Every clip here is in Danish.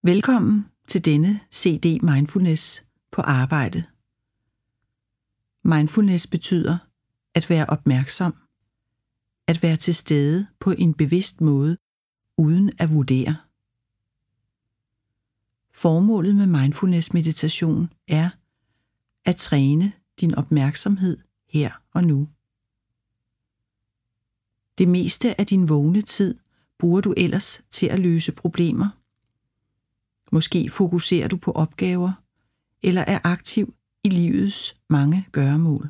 Velkommen til denne CD Mindfulness på arbejde. Mindfulness betyder at være opmærksom, at være til stede på en bevidst måde, uden at vurdere. Formålet med mindfulness meditation er at træne din opmærksomhed her og nu. Det meste af din vågne tid bruger du ellers til at løse problemer. Måske fokuserer du på opgaver, eller er aktiv i livets mange gøremål.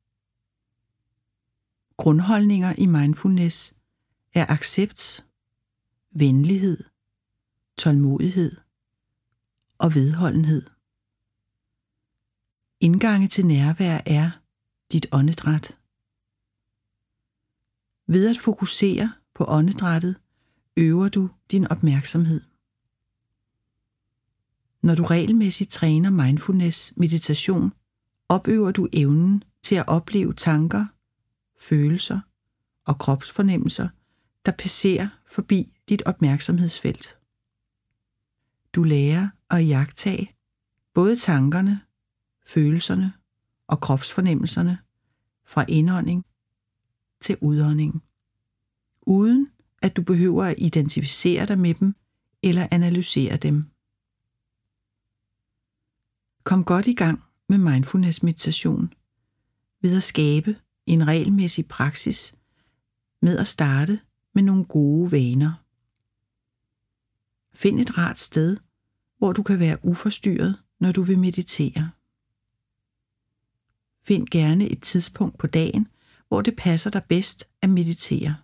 Grundholdninger i mindfulness er accept, venlighed, tålmodighed og vedholdenhed. Indgange til nærvær er dit åndedræt. Ved at fokusere på åndedrættet, øver du din opmærksomhed. Når du regelmæssigt træner mindfulness meditation, opøver du evnen til at opleve tanker, følelser og kropsfornemmelser, der passerer forbi dit opmærksomhedsfelt. Du lærer at iagttage både tankerne, følelserne og kropsfornemmelserne fra indånding til udånding, uden at du behøver at identificere dig med dem eller analysere dem. Kom godt i gang med mindfulness meditation ved at skabe en regelmæssig praksis med at starte med nogle gode vaner. Find et rart sted, hvor du kan være uforstyrret, når du vil meditere. Find gerne et tidspunkt på dagen, hvor det passer dig bedst at meditere.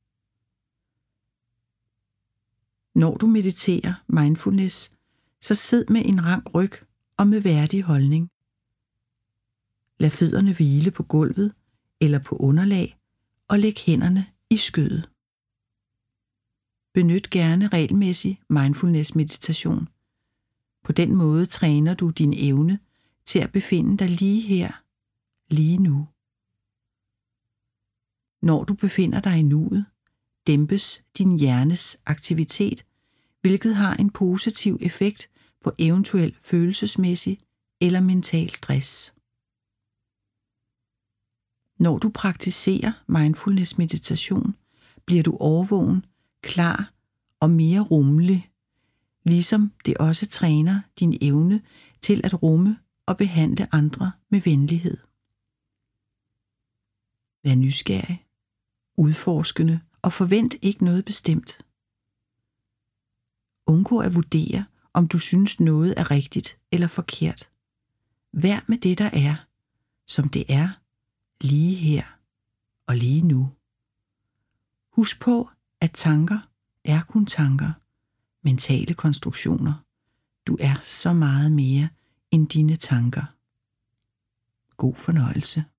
Når du mediterer mindfulness, så sid med en rank ryg og med værdig holdning. Lad fødderne hvile på gulvet eller på underlag og læg hænderne i skødet. Benyt gerne regelmæssig mindfulness meditation. På den måde træner du din evne til at befinde dig lige her, lige nu. Når du befinder dig i nuet, dæmpes din hjernes aktivitet, hvilket har en positiv effekt på eventuel følelsesmæssig eller mental stress. Når du praktiserer mindfulness meditation, bliver du årvågen, klar og mere rummelig, ligesom det også træner din evne til at rumme og behandle andre med venlighed. Vær nysgerrig, udforskende og forvent ikke noget bestemt. Undgå at vurdere, om du synes noget er rigtigt eller forkert. Vær med det, der er, som det er, lige her og lige nu. Husk på, at tanker er kun tanker, mentale konstruktioner. Du er så meget mere end dine tanker. God fornøjelse.